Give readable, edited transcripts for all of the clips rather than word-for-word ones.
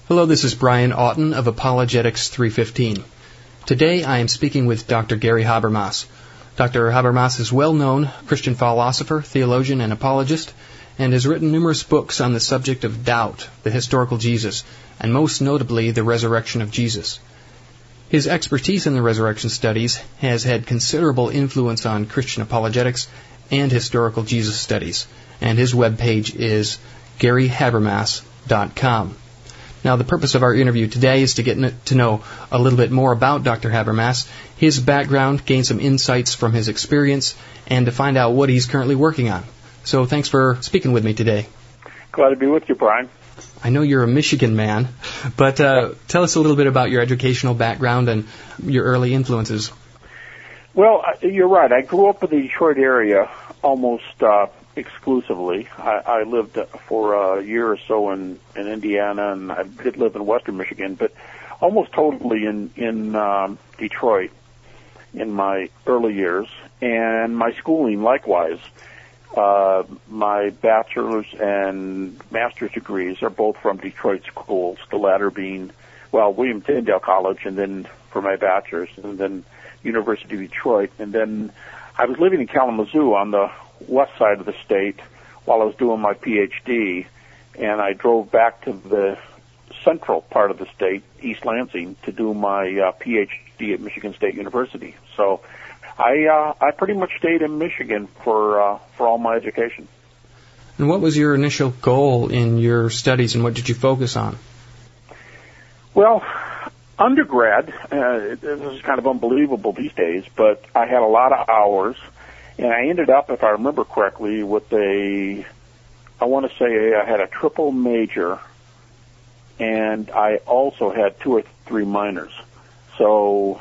Hello, this is Brian Auten of Apologetics 315. Today I am speaking with Dr. Gary Habermas. Dr. Habermas is a well-known Christian philosopher, theologian, and apologist, and has written numerous books on the subject of doubt, the historical Jesus, and most notably the resurrection of Jesus. His expertise in the resurrection studies has had considerable influence on Christian apologetics and historical Jesus studies, and his webpage is GaryHabermas.com. Now, the purpose of our interview today is to get to know a little bit more about Dr. Habermas, his background, gain some insights from his experience, and to find out what he's currently working on. So thanks for speaking with me today. Glad to be with you, Brian. I know you're a Michigan man, but tell us a little bit about your educational background and your early influences. Well, you're right. I grew up in the Detroit area almost exclusively. I lived for a year or so in Indiana, and I did live in western Michigan, but almost totally in Detroit in my early years. And my schooling, likewise. My bachelor's and master's degrees are both from Detroit schools, the latter being, William Tyndale College, and then for my bachelor's, and then University of Detroit. And then I was living in Kalamazoo on the west side of the state while I was doing my PhD, and I drove back to the central part of the state, East Lansing, to do my PhD at Michigan State University. So I pretty much stayed in Michigan for all my education. And what was your initial goal in your studies, and what did you focus on? Well, undergrad, this is kind of unbelievable these days, but I had a lot of hours, and I ended up, if I remember correctly, with I want to say I had a triple major, and I also had 2 or 3 minors. So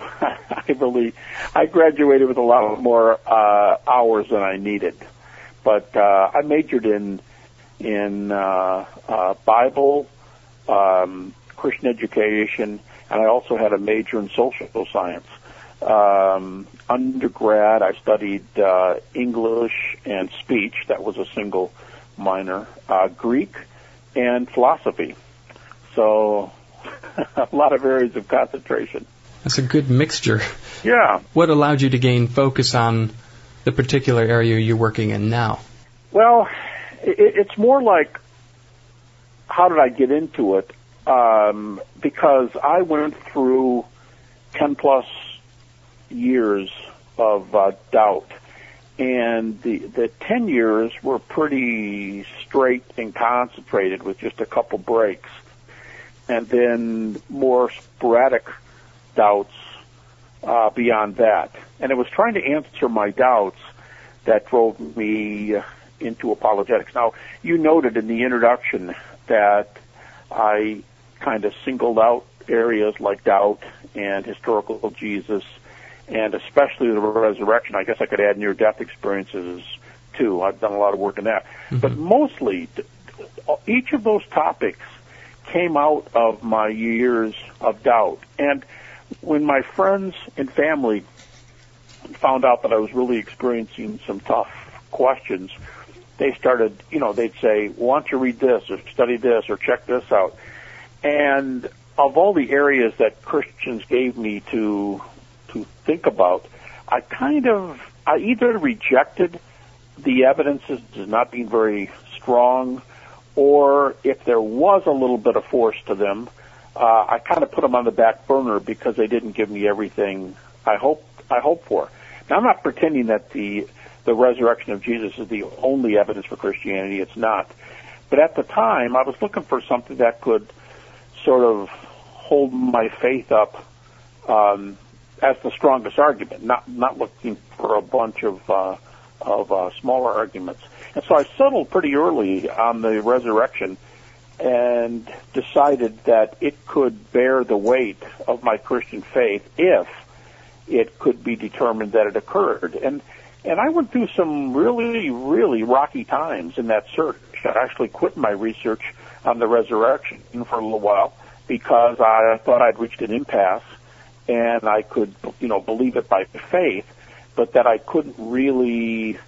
I graduated with a lot more hours than I needed. But I majored in Bible, Christian education, and I also had a major in social science. Undergrad, I studied English and speech. That was a single minor. Greek and philosophy. So a lot of areas of concentration. That's a good mixture. Yeah. What allowed you to gain focus on the particular area you're working in now? Well, it's more like, how did I get into it? Because I went through 10-plus years of doubt, and the 10 years were pretty straight and concentrated with just a couple breaks, and then more sporadic doubts beyond that. And it was trying to answer my doubts that drove me into apologetics. Now, you noted in the introduction that I kind of singled out areas like doubt and historical Jesus, and especially the resurrection. I guess I could add near-death experiences, too. I've done a lot of work in that. Mm-hmm. But mostly, each of those topics came out of my years of doubt. And when my friends and family found out that I was really experiencing some tough questions, they started, they'd say, why don't you read this or study this or check this out? And of all the areas that Christians gave me to think about, I either rejected the evidences as not being very strong, or if there was a little bit of force to them, I kind of put them on the back burner because they didn't give me everything I hoped for. Now, I'm not pretending that the resurrection of Jesus is the only evidence for Christianity. It's not. But at the time, I was looking for something that could sort of hold my faith up as the strongest argument, not looking for a bunch of smaller arguments. And so I settled pretty early on the resurrection and decided that it could bear the weight of my Christian faith if it could be determined that it occurred. And I went through some really, really rocky times in that search. I actually quit my research on the resurrection for a little while because I thought I'd reached an impasse and I could, believe it by faith, but that I couldn't really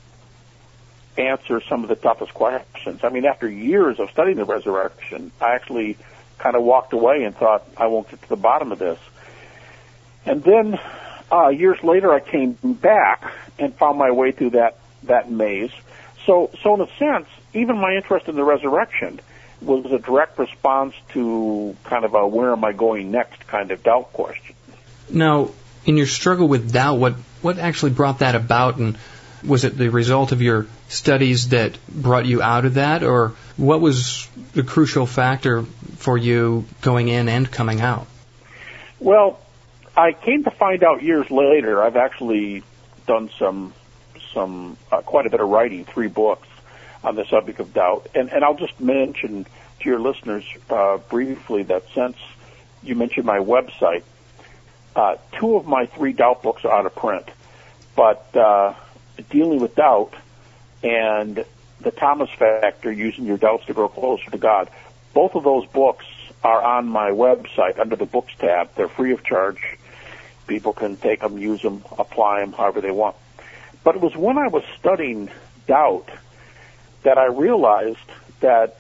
answer some of the toughest questions. I mean, after years of studying the resurrection, I actually kind of walked away and thought, I won't get to the bottom of this. And then years later, I came back and found my way through that maze. So in a sense, even my interest in the resurrection was a direct response to kind of a where am I going next kind of doubt question. Now, in your struggle with doubt, what actually brought that about, and was it the result of your studies that brought you out of that, or what was the crucial factor for you going in and coming out? Well, I came to find out years later. I've actually done some quite a bit of writing, 3 books on the subject of doubt, and I'll just mention to your listeners briefly that since you mentioned my website, 2 of my 3 doubt books are out of print, but Dealing with Doubt and The Thomas Factor, Using Your Doubts to Grow Closer to God, both of those books are on my website under the Books tab. They're free of charge. People can take them, use them, apply them however they want. But it was when I was studying doubt that I realized that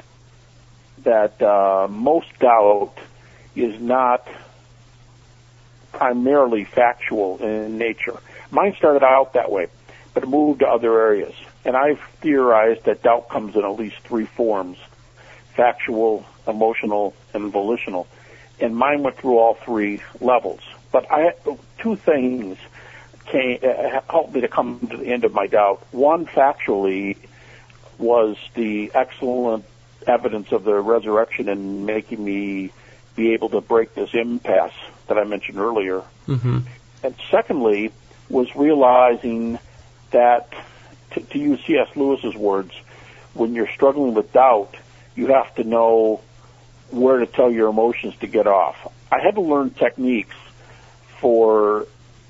most doubt is not primarily factual in nature. Mine started out that way, but it moved to other areas. And I've theorized that doubt comes in at least 3 forms: factual, emotional, and volitional. And mine went through all 3 levels. But 2 things helped me to come to the end of my doubt. One, factually, was the excellent evidence of the resurrection and making me be able to break this impasse that I mentioned earlier. Mm-hmm. And secondly, was realizing that, to use C.S. Lewis's words, when you're struggling with doubt, you have to know where to tell your emotions to get off. I had to learn techniques for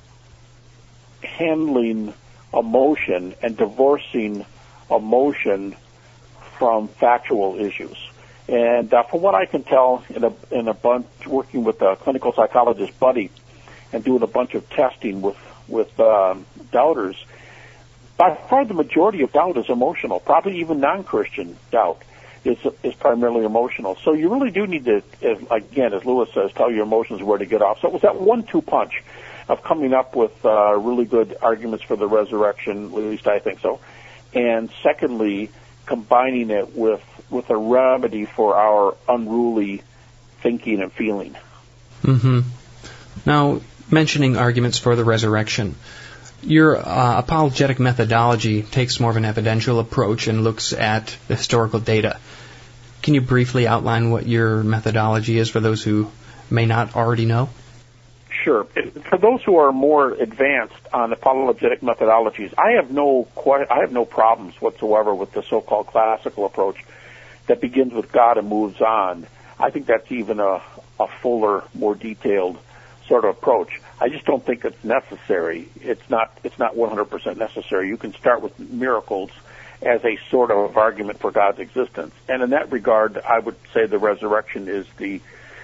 handling emotion and divorcing emotion from factual issues. And from what I can tell, in a bunch working with a clinical psychologist buddy and doing a bunch of testing with doubters, by far the majority of doubt is emotional. Probably even non-Christian doubt is primarily emotional. So you really do need to, as Lewis says, tell your emotions where to get off. So it was that 1-2 punch of coming up with really good arguments for the resurrection, at least I think so. And secondly, combining it with a remedy for our unruly thinking and feeling. Mm-hmm. Now, mentioning arguments for the resurrection, your apologetic methodology takes more of an evidential approach and looks at the historical data. Can you briefly outline what your methodology is for those who may not already know? Sure. For those who are more advanced on apologetic methodologies, I have no problems whatsoever with the so-called classical approach that begins with God and moves on. I think that's even a fuller, more detailed sort of approach. I just don't think it's necessary. It's not 100% necessary. You can start with miracles as a sort of argument for God's existence. And in that regard, I would say the resurrection is the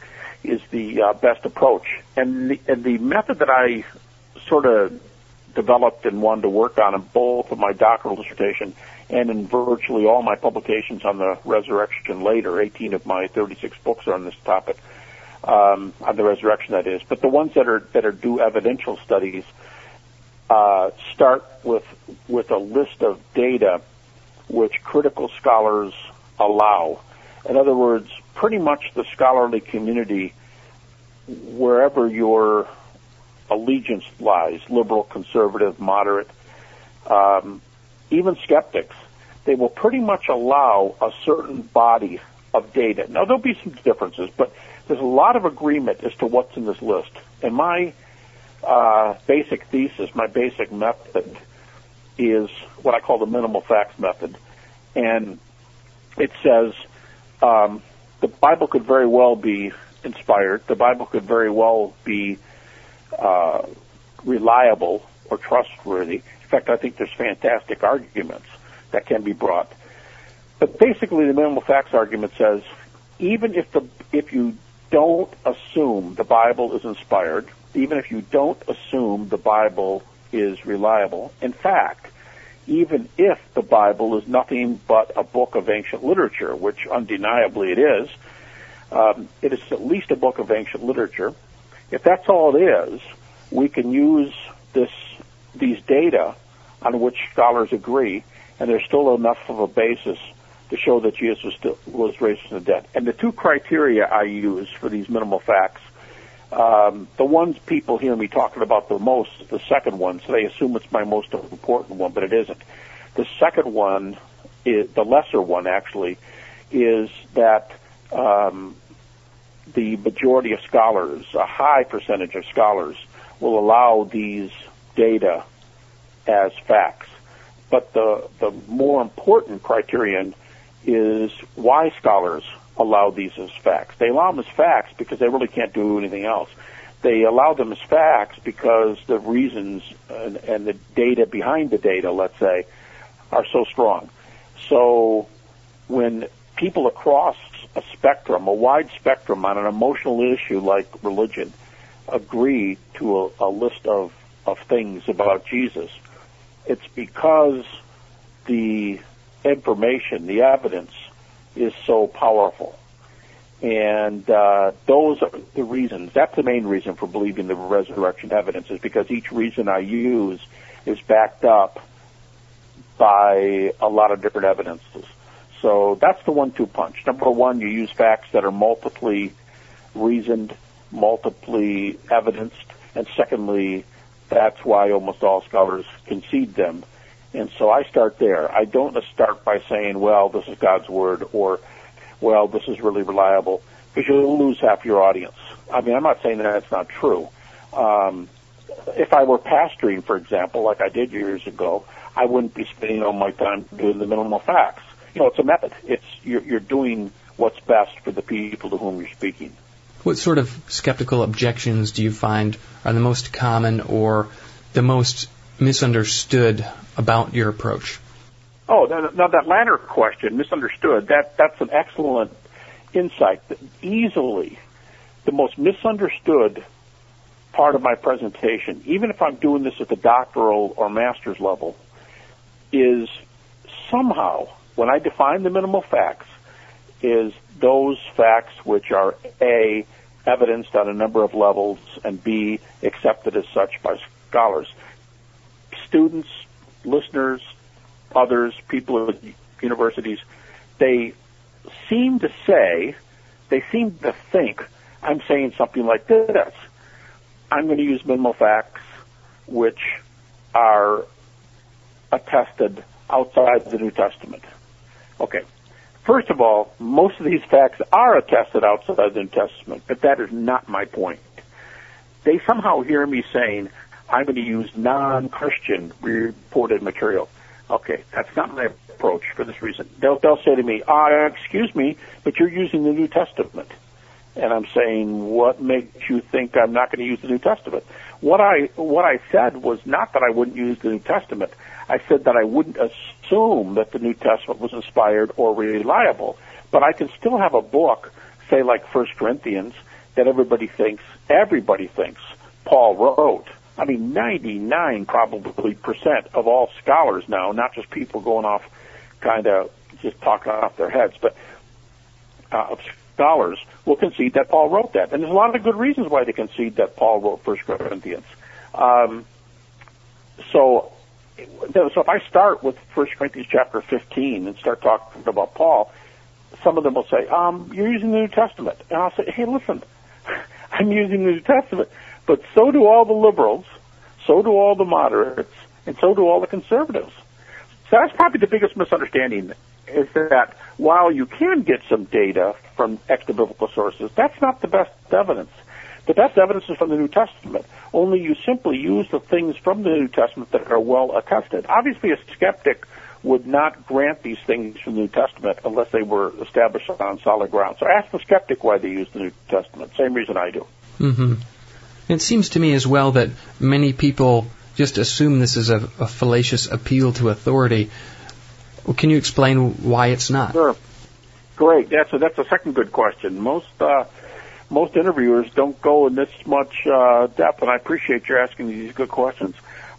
best approach. And the method that I sort of developed and wanted to work on in both of my doctoral dissertation and in virtually all my publications on the resurrection later, 18 of my 36 books are on this topic, on the resurrection, that is. But the ones that are due evidential studies start with a list of data which critical scholars allow. In other words, pretty much the scholarly community, wherever your allegiance lies, liberal, conservative, moderate, even skeptics, they will pretty much allow a certain body of data. Now, there'll be some differences, but there's a lot of agreement as to what's in this list. And my basic thesis, my basic method, is what I call the minimal facts method. And it says the Bible could very well be inspired. The Bible could very well be reliable or trustworthy. In fact, I think there's fantastic arguments that can be brought. But basically, the minimal facts argument says, even if you don't assume the Bible is inspired, even if you don't assume the Bible is reliable, in fact, even if the Bible is nothing but a book of ancient literature, which undeniably it is, It is at least a book of ancient literature. If that's all it is, we can use these data on which scholars agree, and there's still enough of a basis to show that Jesus was raised from the dead. And the two criteria I use for these minimal facts, the ones people hear me talking about the most is the second one, so they assume it's my most important one, but it isn't. The second one, the lesser one actually, is that the majority of scholars, a high percentage of scholars, will allow these data as facts. But the more important criterion is why scholars allow these as facts. They allow them as facts because they really can't do anything else. They allow them as facts because the reasons and the data behind the data, let's say, are so strong. So when people across a spectrum, a wide spectrum on an emotional issue like religion, agree to a list of things about Jesus, it's because the information, the evidence, is so powerful. And those are the reasons. That's the main reason for believing the resurrection evidence, is because each reason I use is backed up by a lot of different evidences. So that's the 1-2 punch. Number one, you use facts that are multiply reasoned, multiply evidenced, and secondly, that's why almost all scholars concede them. And so I start there. I don't start by saying, well, this is God's Word, or, well, this is really reliable, because you'll lose half your audience. I mean, I'm not saying that that's not true. If I were pastoring, for example, like I did years ago, I wouldn't be spending all my time doing the minimal facts. You know, it's a method. You're doing what's best for the people to whom you're speaking. What sort of skeptical objections do you find are the most common or the most misunderstood about your approach? Oh, now that latter question, misunderstood, that's an excellent insight. Easily the most misunderstood part of my presentation, even if I'm doing this at the doctoral or master's level, is somehow, when I define the minimal facts, is those facts which are A, evidenced on a number of levels, and B, accepted as such by scholars. Students, listeners, others, people at universities, they seem to think I'm saying something like this. I'm going to use minimal facts which are attested outside the New Testament. Okay. First of all, most of these facts are attested outside the New Testament, but that is not my point. They somehow hear me saying, I'm going to use non-Christian reported material. Okay, that's not my approach for this reason. They'll say to me, excuse me, but you're using the New Testament. And I'm saying, what makes you think I'm not going to use the New Testament? What I said was not that I wouldn't use the New Testament. I said that I wouldn't assume that the New Testament was inspired or reliable. But I can still have a book, say like 1 Corinthians, that everybody thinks Paul wrote. I mean, 99% probably of all scholars now, not just people going off kind of just talking off their heads, but scholars will concede that Paul wrote that. And there's a lot of good reasons why they concede that Paul wrote 1 Corinthians. So if I start with 1 Corinthians chapter 15 and start talking about Paul, some of them will say, you're using the New Testament. And I'll say, hey, listen, I'm using the New Testament, but so do all the liberals, so do all the moderates, and so do all the conservatives. So that's probably the biggest misunderstanding, is that while you can get some data from extra-biblical sources, that's not the best evidence. The best evidence is from the New Testament. Only you simply use the things from the New Testament that are well attested. Obviously, a skeptic would not grant these things from the New Testament unless they were established on solid ground. So ask the skeptic why they use the New Testament. Same reason I do. Mm-hmm. It seems to me as well that many people just assume this is a fallacious appeal to authority. Well, can you explain why it's not? Sure. Great. That's a second good question. Most interviewers don't go in this much depth, and I appreciate you asking these good questions.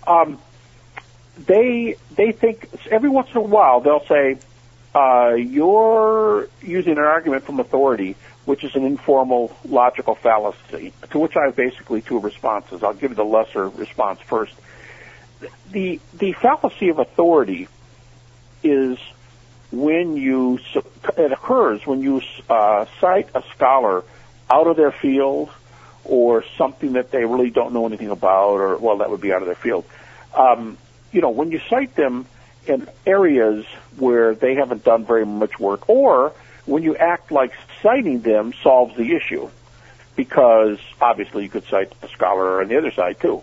They think every once in a while they'll say, you're using an argument from authority, which is an informal logical fallacy, to which I have basically two responses. I'll give you the lesser response first. The fallacy of authority is it occurs when you cite a scholar out of their field or something that they really don't know anything about, or, well, that would be out of their field. When you cite them in areas where they haven't done very much work, or when you act like citing them solves the issue, because obviously you could cite a scholar on the other side too.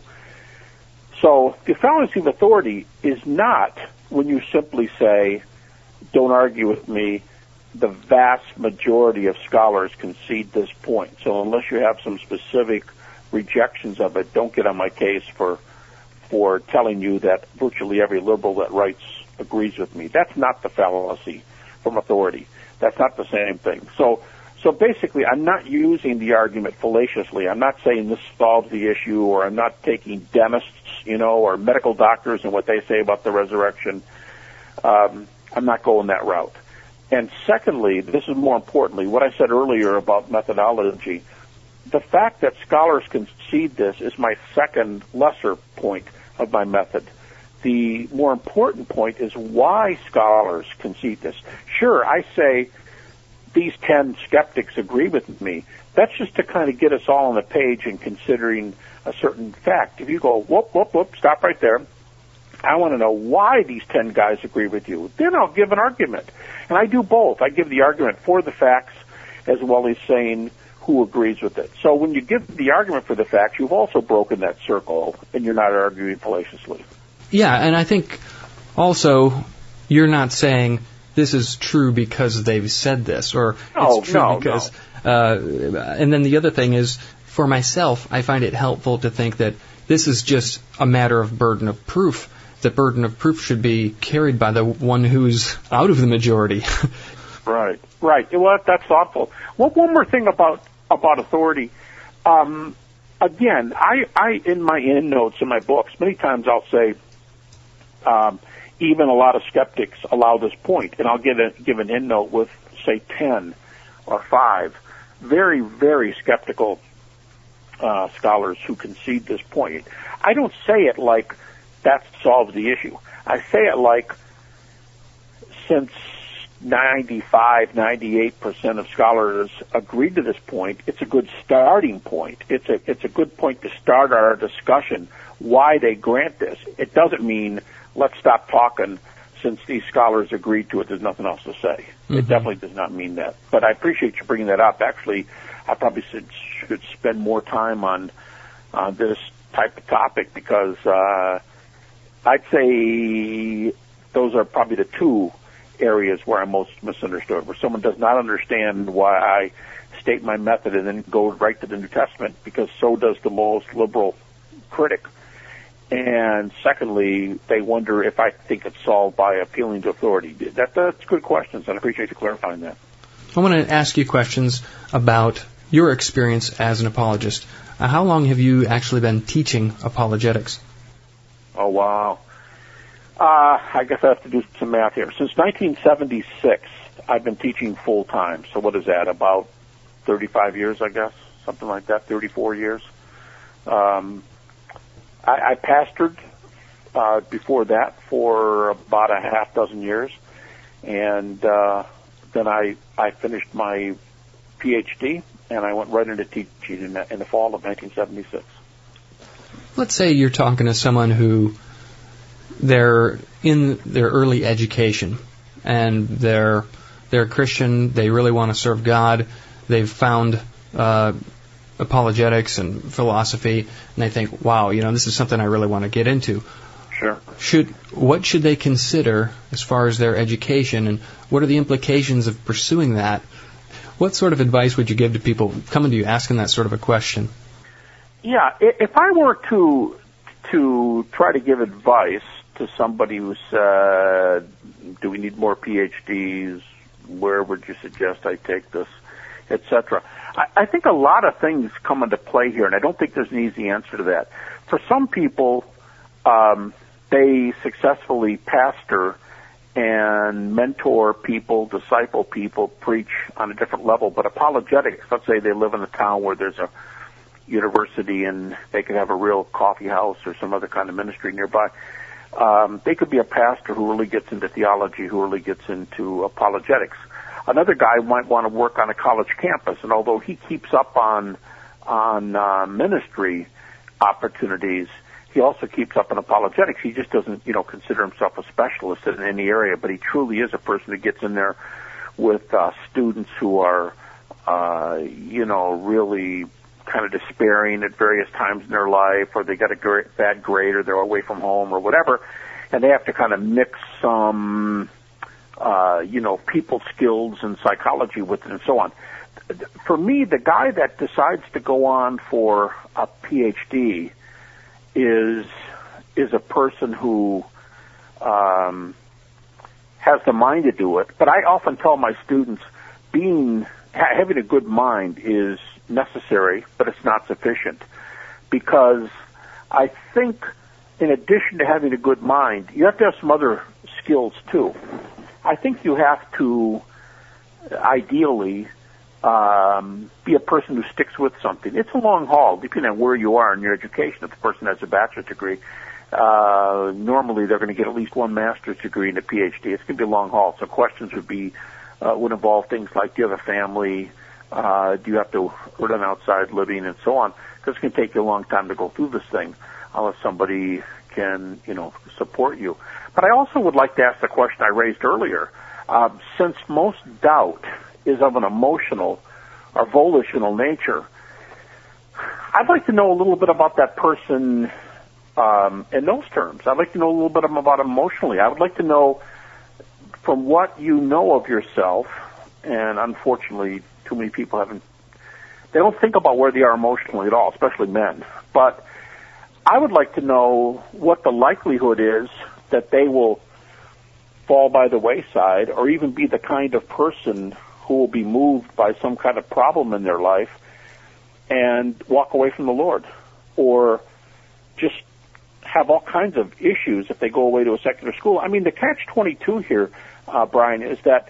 So the fallacy of authority is not when you simply say, don't argue with me, the vast majority of scholars concede this point. So unless you have some specific rejections of it, don't get on my case for telling you that virtually every liberal that writes agrees with me. That's not the fallacy from authority. That's not the same thing. So basically, I'm not using the argument fallaciously. I'm not saying this solves the issue, or I'm not taking dentists, or medical doctors and what they say about the resurrection. I'm not going that route. And secondly, this is more importantly, what I said earlier about methodology, the fact that scholars concede this is my second lesser point of my method. The more important point is why scholars concede this. Sure, I say these 10 skeptics agree with me. That's just to kind of get us all on the page and considering a certain fact. If you go, whoop, stop right there. I want to know why these 10 guys agree with you. Then I'll give an argument. And I do both. I give the argument for the facts as well as saying who agrees with it. So when you give the argument for the facts, you've also broken that circle, and you're not arguing fallaciously. Yeah, and I think also you're not saying this is true because they've said this, or it's true because... and then the other thing is, for myself, I find it helpful to think that this is just a matter of burden of proof. The burden of proof should be carried by the one who's out of the majority. Right. Well, that's thoughtful. Well, one more thing about authority. Again, I in my endnotes in my books, many times I'll say, even a lot of skeptics allow this point, and I'll give an endnote with, say, 10 or 5 very, very skeptical scholars who concede this point. I don't say it like that solves the issue. I say it like, since 98% of scholars agree to this point, it's a good starting point. It's a good point to start our discussion why they grant this. It doesn't mean let's stop talking since these scholars agreed to it. There's nothing else to say. Mm-hmm. It definitely does not mean that. But I appreciate you bringing that up. Actually, I probably should spend more time on this type of topic because I'd say those are probably the two areas where I'm most misunderstood, where someone does not understand why I state my method and then go right to the New Testament, because so does the most liberal critic. And secondly, they wonder if I think it's solved by appealing to authority. That's good questions, and I appreciate you clarifying that. I want to ask you questions about your experience as an apologist. How long have you actually been teaching apologetics? Oh, wow. I guess I have to do some math here. Since 1976, I've been teaching full-time. So what is that, about 35 years, I guess? Something like that, 34 years. I pastored before that for about a half dozen years. And then I finished my Ph.D., and I went right into teaching in the fall of 1976. Let's say you're talking to someone who they're in their early education and they're Christian, they really want to serve God, they've found apologetics and philosophy, and they think, wow, this is something I really want to get into. Sure. What should they consider as far as their education, and what are the implications of pursuing that? What sort of advice would you give to people coming to you asking that sort of a question? Yeah, if I were to try to give advice to somebody who said, do we need more PhDs, where would you suggest I take this, etc., I think a lot of things come into play here, and I don't think there's an easy answer to that. For some people, they successfully pastor and mentor people, disciple people, preach on a different level. But apologetics, let's say they live in a town where there's a university and they could have a real coffee house or some other kind of ministry nearby. They could be a pastor who really gets into theology, who really gets into apologetics. Another guy might want to work on a college campus, and although he keeps up on ministry opportunities, he also keeps up on apologetics. He just doesn't, consider himself a specialist in any area, but he truly is a person who gets in there with students who are, really kind of despairing at various times in their life, or they got a bad grade, or they're away from home, or whatever, and they have to kind of mix some, people skills and psychology with it, and so on. For me, the guy that decides to go on for a PhD is a person who has the mind to do it. But I often tell my students, having a good mind is necessary, but it's not sufficient, because I think in addition to having a good mind, you have to have some other skills too. I think you have to ideally be a person who sticks with something. It's a long haul, depending on where you are in your education. If the person has a bachelor's degree, normally they're going to get at least one master's degree and a PhD. It's going to be a long haul. So questions would involve things like, do you have a family? Do you have to earn an outside living, and so on? Because it's going to take you a long time to go through this thing unless somebody can, support you. But I also would like to ask the question I raised earlier. Since most doubt is of an emotional or volitional nature, I'd like to know a little bit about that person in those terms. I'd like to know a little bit about emotionally. I would like to know, from what you know of yourself, and unfortunately too many people they don't think about where they are emotionally at all, especially men. But I would like to know what the likelihood is that they will fall by the wayside, or even be the kind of person who will be moved by some kind of problem in their life and walk away from the Lord, or just have all kinds of issues if they go away to a secular school. I mean, the catch-22 here, Brian, is that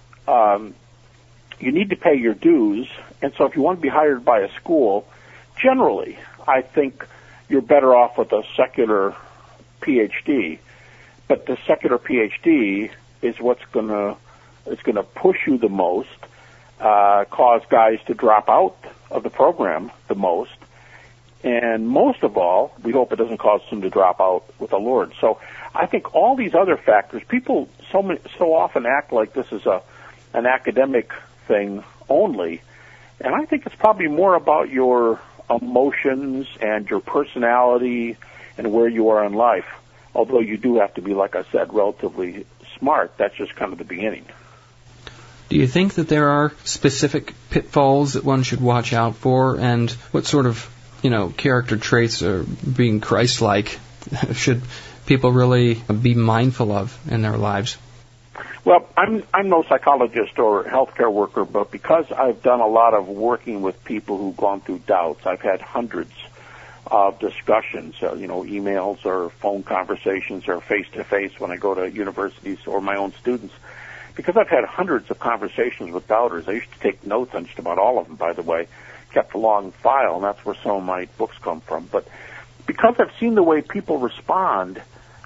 you need to pay your dues, and so if you want to be hired by a school, generally, I think you're better off with a secular PhD. But the secular PhD is what's going to push you the most, cause guys to drop out of the program the most, and most of all, we hope it doesn't cause them to drop out with the Lord. So I think all these other factors, people so often act like this is an academic thing only, and I think it's probably more about your emotions and your personality and where you are in life. Although you do have to be, like I said, relatively smart. That's just kind of the beginning. Do you think that there are specific pitfalls that one should watch out for, and what sort of, character traits are being Christ-like should people really be mindful of in their lives? Well, I'm no psychologist or healthcare worker, but because I've done a lot of working with people who've gone through doubts, I've had hundreds of discussions, emails or phone conversations or face-to-face when I go to universities or my own students. Because I've had hundreds of conversations with doubters, I used to take notes on just about all of them, by the way, kept a long file, and that's where some of my books come from. But because I've seen the way people respond,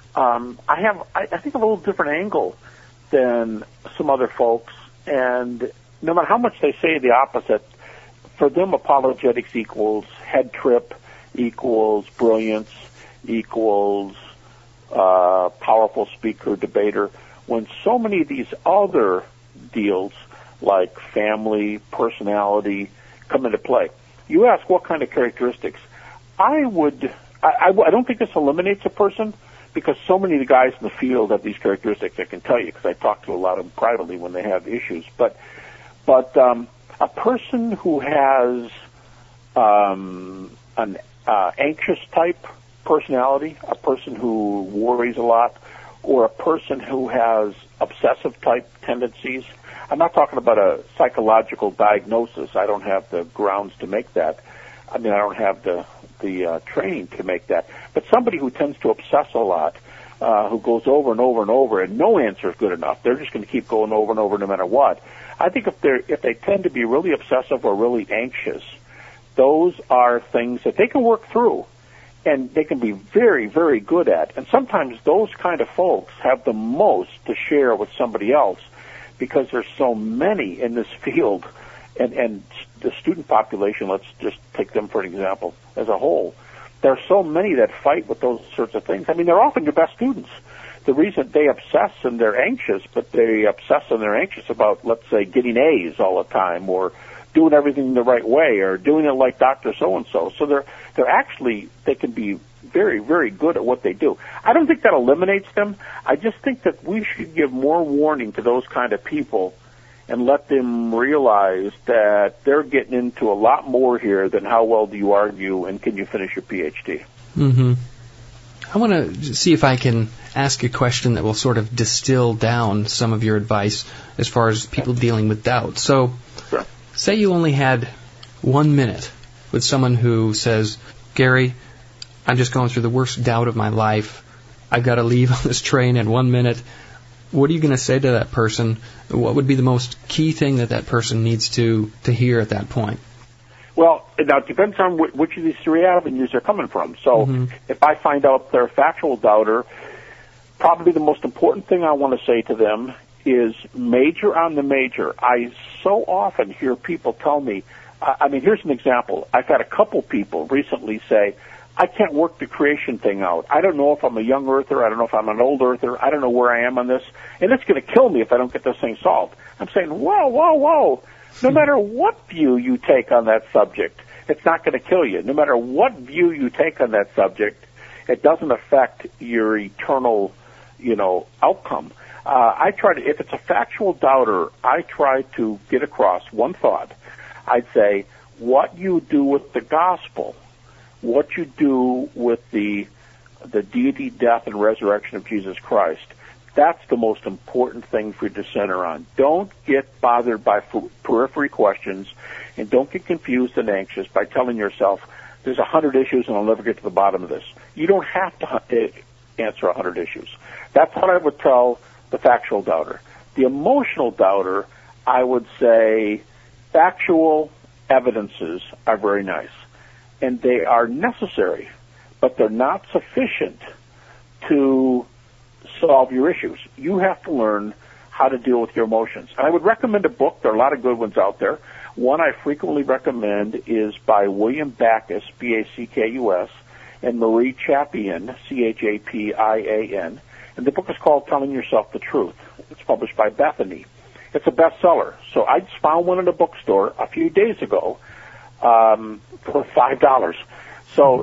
I think of a little different angle than some other folks, and no matter how much they say the opposite, for them apologetics equals head trip, equals brilliance, equals powerful speaker, debater, when so many of these other deals like family, personality come into play. You ask what kind of characteristics. I don't think this eliminates a person, because so many of the guys in the field have these characteristics. I can tell you, because I talk to a lot of them privately when they have issues. But a person who has an anxious type personality, a person who worries a lot, or a person who has obsessive type tendencies. I'm not talking about a psychological diagnosis. I don't have the grounds to make that. I mean, I don't have the training to make that. But somebody who tends to obsess a lot, who goes over and over and over, and no answer is good enough. They're just going to keep going over and over no matter what. I think if they tend to be really obsessive or really anxious, those are things that they can work through, and they can be very, very good at. And sometimes those kind of folks have the most to share with somebody else, because there's so many in this field, and the student population, let's just take them for an example, as a whole. There are so many that fight with those sorts of things. I mean, they're often your best students. The reason they obsess and they're anxious, but they obsess and they're anxious about, let's say, getting A's all the time, or doing everything the right way, or doing it like Dr. So-and-so. So they can be very, very good at what they do. I don't think that eliminates them. I just think that we should give more warning to those kind of people and let them realize that they're getting into a lot more here than how well do you argue and can you finish your PhD. Mm-hmm. I want to see if I can ask a question that will sort of distill down some of your advice as far as people dealing with doubt. So, sure. Say you only had 1 minute with someone who says, Gary, I'm just going through the worst doubt of my life. I've got to leave on this train in 1 minute. What are you going to say to that person? What would be the most key thing that person needs to hear at that point? Well, now it depends on which of these three avenues they're coming from. So if I find out they're a factual doubter, probably the most important thing I want to say to them is major on the major. I so often hear people tell me, here's an example. I've had a couple people recently say, I can't work the creation thing out. I don't know if I'm a young earther. I don't know if I'm an old earther. I don't know where I am on this. And it's going to kill me if I don't get this thing solved. I'm saying, whoa. No matter what view you take on that subject, it's not going to kill you. No matter what view you take on that subject, it doesn't affect your eternal, outcome. If it's a factual doubter, I try to get across one thought. I'd say, what you do with the gospel, what you do with the deity, death, and resurrection of Jesus Christ, that's the most important thing for you to center on. Don't get bothered by periphery questions, and don't get confused and anxious by telling yourself, there's 100 issues and I'll never get to the bottom of this. You don't have to answer 100 issues. That's what I would tell the factual doubter. The emotional doubter, I would say factual evidences are very nice, and they are necessary, but they're not sufficient to solve your issues. You have to learn how to deal with your emotions. And I would recommend a book. There are a lot of good ones out there. One I frequently recommend is by William Backus, B-A-C-K-U-S, and Marie Chapian, C-H-A-P-I-A-N. And the book is called Telling Yourself the Truth. It's published by Bethany. It's a bestseller. So I just found one in a bookstore a few days ago for $5. So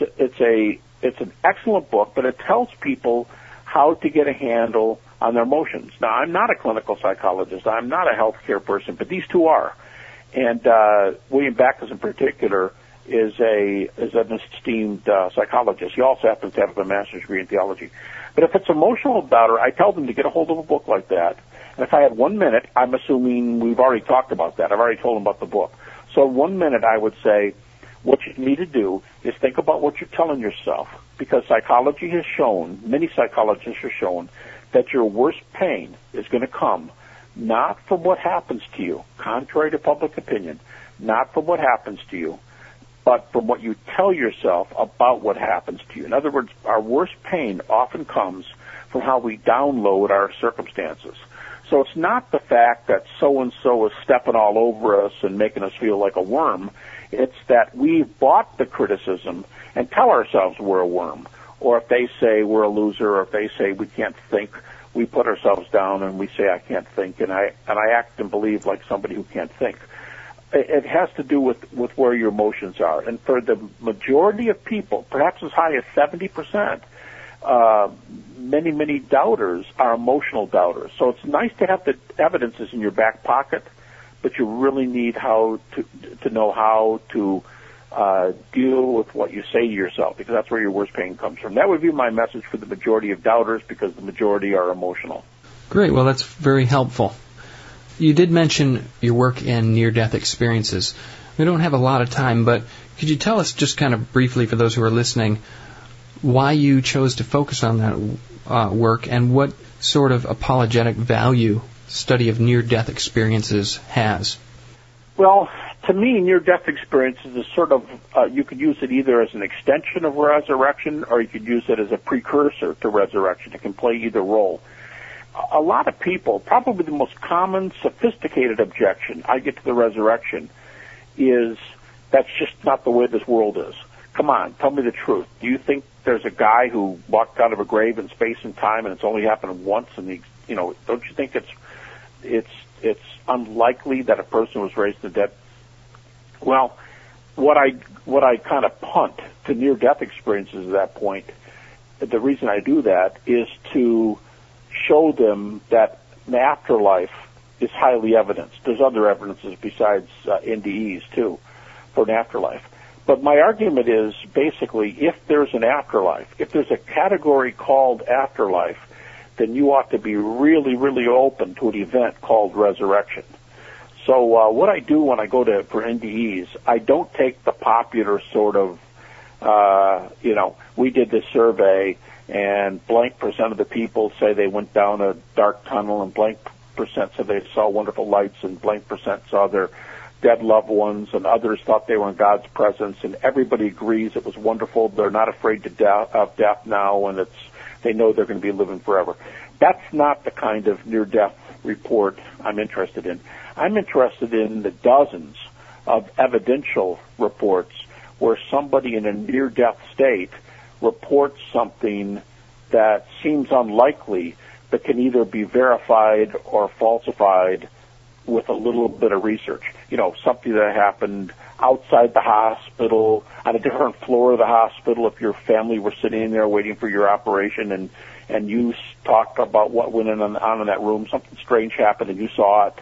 it's an excellent book, but it tells people how to get a handle on their emotions. Now, I'm not a clinical psychologist. I'm not a healthcare person, but these two are. And William Backus in particular is an esteemed psychologist. He also happens to have a master's degree in theology. But if it's emotional doubter, I tell them to get a hold of a book like that. And if I had 1 minute, I'm assuming we've already talked about that. I've already told them about the book. So in 1 minute, I would say, what you need to do is think about what you're telling yourself, because psychology has shown, many psychologists have shown, that your worst pain is going to come not from what happens to you, contrary to public opinion, not from what happens to you, but from what you tell yourself about what happens to you. In other words, our worst pain often comes from how we download our circumstances. So it's not the fact that so-and-so is stepping all over us and making us feel like a worm. It's that we've bought the criticism and tell ourselves we're a worm. Or if they say we're a loser, or if they say we can't think, we put ourselves down and we say I can't think, and I act and believe like somebody who can't think. It has to do with where your emotions are. And for the majority of people, perhaps as high as 70%, many doubters are emotional doubters. So it's nice to have the evidences in your back pocket, but you really need to know how to deal with what you say to yourself, because that's where your worst pain comes from. That would be my message for the majority of doubters, because the majority are emotional. Great. Well, that's very helpful. You did mention your work in near-death experiences. We don't have a lot of time, but could you tell us just kind of briefly, for those who are listening, why you chose to focus on that? work, and what sort of apologetic value study of near-death experiences has? Well, to me, near-death experiences is sort of, you could use it either as an extension of resurrection or you could use it as a precursor to resurrection. It can play either role. A lot of people, probably the most common sophisticated objection I get to the resurrection is that's just not the way this world is. Come on, tell me the truth. Do you think there's a guy who walked out of a grave in space and time and it's only happened once and don't you think it's unlikely that a person was raised from the dead? Well, what I kind of punt to near-death experiences at that point, the reason I do that is to show them that the afterlife is highly evidenced. There's other evidences besides NDEs, too, for an afterlife. But my argument is basically if there's an afterlife, if there's a category called afterlife, then you ought to be really, really open to an event called resurrection. So what I do when I go for NDEs, I don't take the popular sort of, we did this survey and blank percent of the people say they went down a dark tunnel and blank percent said they saw wonderful lights and blank percent saw their dead loved ones and others thought they were in God's presence and everybody agrees it was wonderful. They're not afraid of death now and they know they're going to be living forever. That's not the kind of near-death report I'm interested in. I'm interested in the dozens of evidential reports where somebody in a near-death state reports something that seems unlikely but can either be verified or falsified with a little bit of research. Something that happened outside the hospital, on a different floor of the hospital, if your family were sitting in there waiting for your operation and you talked about what went on in that room, something strange happened and you saw it,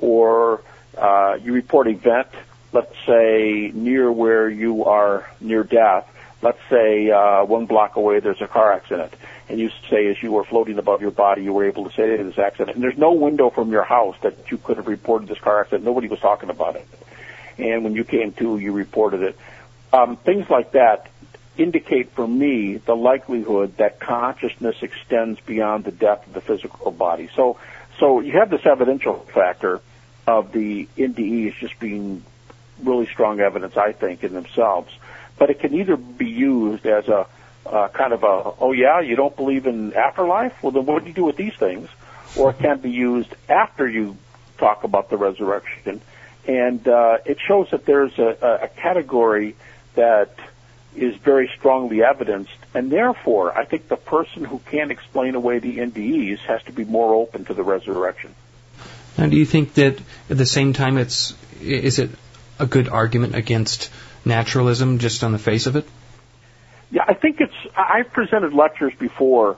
or you report an event, let's say near where you are near death, let's say 1 block away there's a car accident, and you say as you were floating above your body you were able to say this accident, and there's no window from your house that you could have reported this car accident, nobody was talking about it, and when you came to you reported it. Things like that indicate for me the likelihood that consciousness extends beyond the death of the physical body. So you have this evidential factor of the NDEs just being really strong evidence, I think, in themselves. But it can either be used as a kind of oh yeah, you don't believe in afterlife? Well, then what do you do with these things? Or it can be used after you talk about the resurrection. And it shows that there's a category that is very strongly evidenced, and therefore I think the person who can't explain away the NDEs has to be more open to the resurrection. Now, do you think that at the same time is it a good argument against naturalism just on the face of it? Yeah, I think I've presented lectures before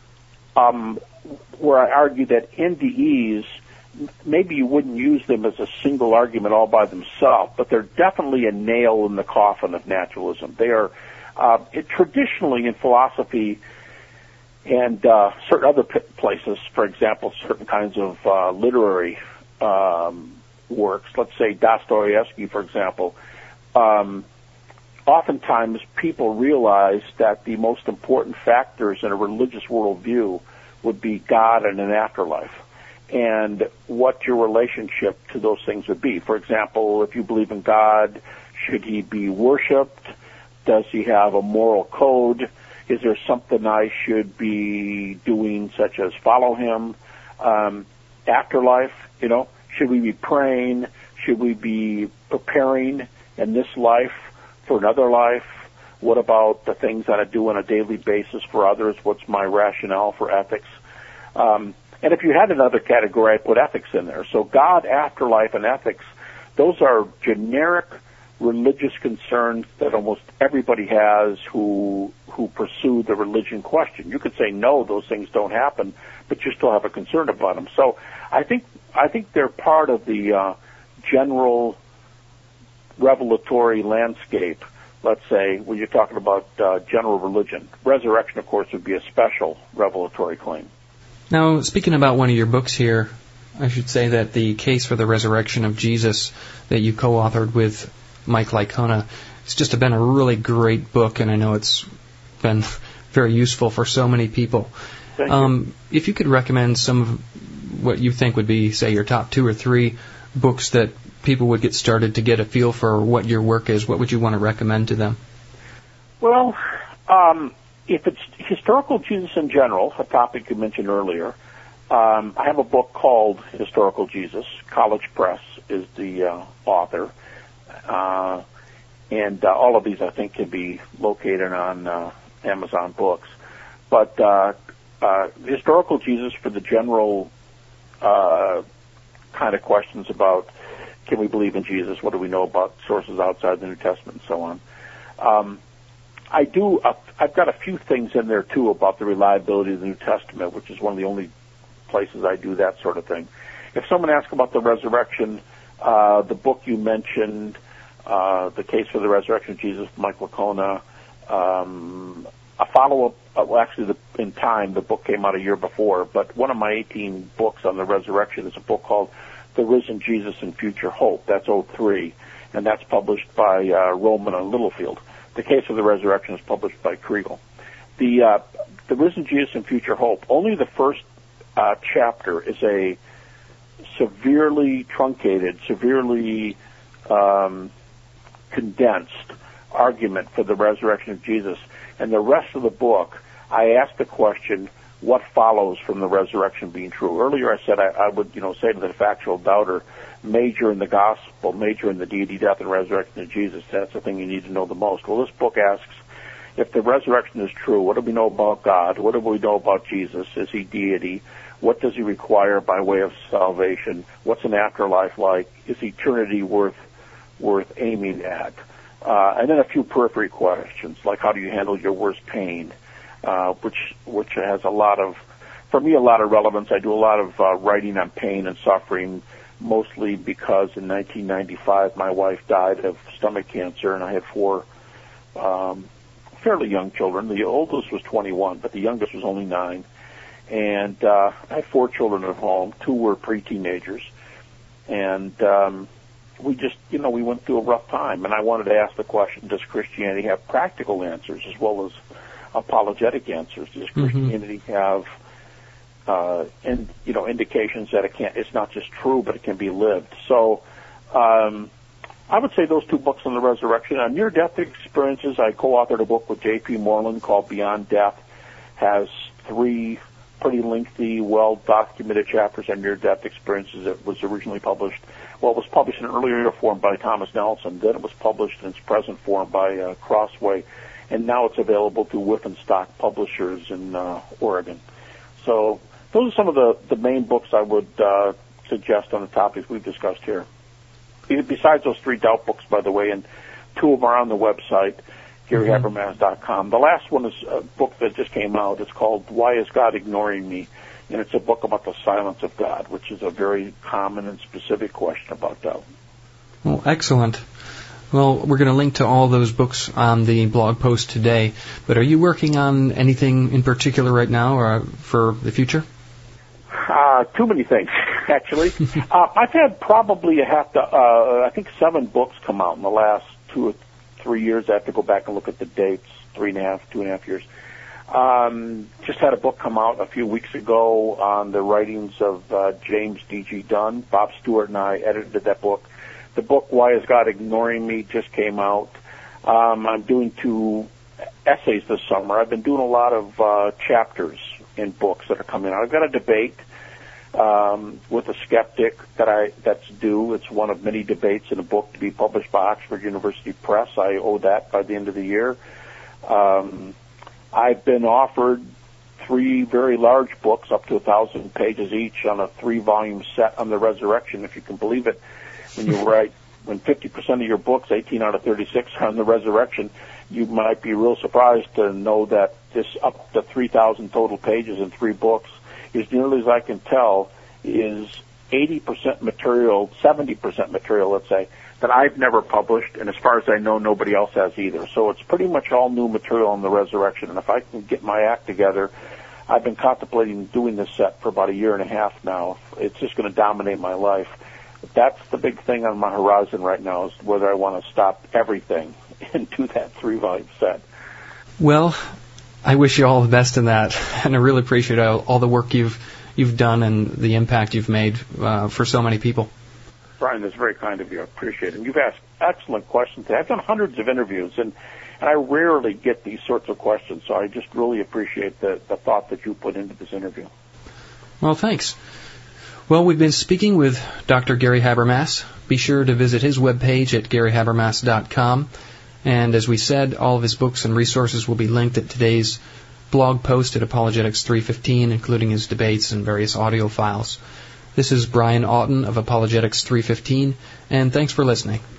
where I argue that NDEs, maybe you wouldn't use them as a single argument all by themselves, but they're definitely a nail in the coffin of naturalism. They are traditionally in philosophy and certain other places, for example, certain kinds of literary works, let's say Dostoevsky, for example, oftentimes people realize that the most important factors in a religious worldview would be God and an afterlife, and what your relationship to those things would be. For example, if you believe in God, should he be worshipped? Does he have a moral code? Is there something I should be doing, such as follow him? Afterlife, should we be praying? Should we be preparing in this life for another life? What about the things that I do on a daily basis for others? What's my rationale for ethics? And if you had another category, I'd put ethics in there. So God, afterlife, and ethics, those are generic religious concerns that almost everybody has who pursue the religion question. You could say, no, those things don't happen, but you still have a concern about them. So I think they're part of the general revelatory landscape, let's say, when you're talking about general religion. Resurrection, of course, would be a special revelatory claim. Now, speaking about one of your books here, I should say that the Case for the Resurrection of Jesus that you co-authored with Mike Licona, it's just been a really great book, and I know it's been very useful for so many people. Thank you. If you could recommend some of what you think would be, say, your top 2 or 3 books that people would get started to get a feel for what your work is, what would you want to recommend to them? Well, if it's historical Jesus in general, a topic you mentioned earlier, I have a book called Historical Jesus. College Press is the author. And all of these, I think, can be located on Amazon Books. But Historical Jesus for the general kind of questions about can we believe in Jesus, what do we know about sources outside the New Testament, and so on. I've got a few things in there, too, about the reliability of the New Testament, which is one of the only places I do that sort of thing. If someone asks about the resurrection, the book you mentioned, The Case for the Resurrection of Jesus, Mike Licona, a follow-up, in time, the book came out a year before, but one of my 18 books on the resurrection is a book called The Risen Jesus and Future Hope. That's 03, and that's published by Rowman and Littlefield. The Case of the Resurrection is published by Kriegel. The Risen Jesus and Future Hope, only the first chapter is a severely truncated, severely condensed argument for the resurrection of Jesus. And the rest of the book, I asked the question, what follows from the resurrection being true? Earlier I said I would, say to the factual doubter, major in the gospel, major in the deity, death, and resurrection of Jesus. That's the thing you need to know the most. Well, this book asks, if the resurrection is true, what do we know about God? What do we know about Jesus? Is he deity? What does he require by way of salvation? What's an afterlife like? Is eternity worth aiming at? And then a few periphery questions, like how do you handle your worst pain, which has a lot of relevance. I do a lot of writing on pain and suffering, mostly because in 1995 my wife died of stomach cancer, and I had 4 fairly young children. The oldest was 21, but the youngest was only 9. And I had 4 children at home. 2 were pre-teenagers. And we just, we went through a rough time. And I wanted to ask the question, does Christianity have practical answers as well as apologetic answers? Does Christianity have, indications that it's not just true, but it can be lived? So I would say those 2 books on the resurrection. On near-death experiences, I co-authored a book with J.P. Moreland called Beyond Death. Has 3 pretty lengthy, well-documented chapters on near-death experiences. It was originally published. Well, it was published in an earlier form by Thomas Nelson. Then it was published in its present form by Crossway. And now it's available through Whiffenstock Publishers in Oregon. So those are some of the main books I would suggest on the topics we've discussed here. Besides those 3 doubt books, by the way, and 2 of them are on the website, GaryHabermas.com. The last one is a book that just came out. It's called Why Is God Ignoring Me? And it's a book about the silence of God, which is a very common and specific question about doubt. Well, excellent. Well, we're going to link to all those books on the blog post today. But are you working on anything in particular right now or for the future? Too many things, actually. I've had probably I think 7 books come out in the last 2 or 3 years. I have to go back and look at the dates, 2.5 years. Just had a book come out a few weeks ago on the writings of James D.G. Dunn. Bob Stewart and I edited that book. The book, Why Is God Ignoring Me, just came out. I'm doing 2 essays this summer. I've been doing a lot of chapters in books that are coming out. I've got a debate with a skeptic that's due. It's one of many debates in a book to be published by Oxford University Press. I owe that by the end of the year. I've been offered 3 very large books, up to 1,000 pages each, on a 3-volume set on the resurrection, if you can believe it. When 50% of your books, 18 out of 36, are on the resurrection, you might be real surprised to know that this up to 3,000 total pages in 3 books, as nearly as I can tell, is 80% material, 70% material, let's say, that I've never published, and as far as I know, nobody else has either. So it's pretty much all new material on the resurrection, and if I can get my act together, I've been contemplating doing this set for about 1.5 years now. It's just going to dominate my life. But that's the big thing on my horizon right now, is whether I want to stop everything and do that 3-volume set. Well, I wish you all the best in that, and I really appreciate all the work you've done and the impact you've made for so many people. Brian, that's very kind of you. I appreciate it. And you've asked excellent questions. I've done hundreds of interviews, and I rarely get these sorts of questions, so I just really appreciate the thought that you put into this interview. Well, thanks. Well, we've been speaking with Dr. Gary Habermas. Be sure to visit his webpage at garyhabermas.com. And as we said, all of his books and resources will be linked at today's blog post at Apologetics 315, including his debates and various audio files. This is Brian Auten of Apologetics 315, and thanks for listening.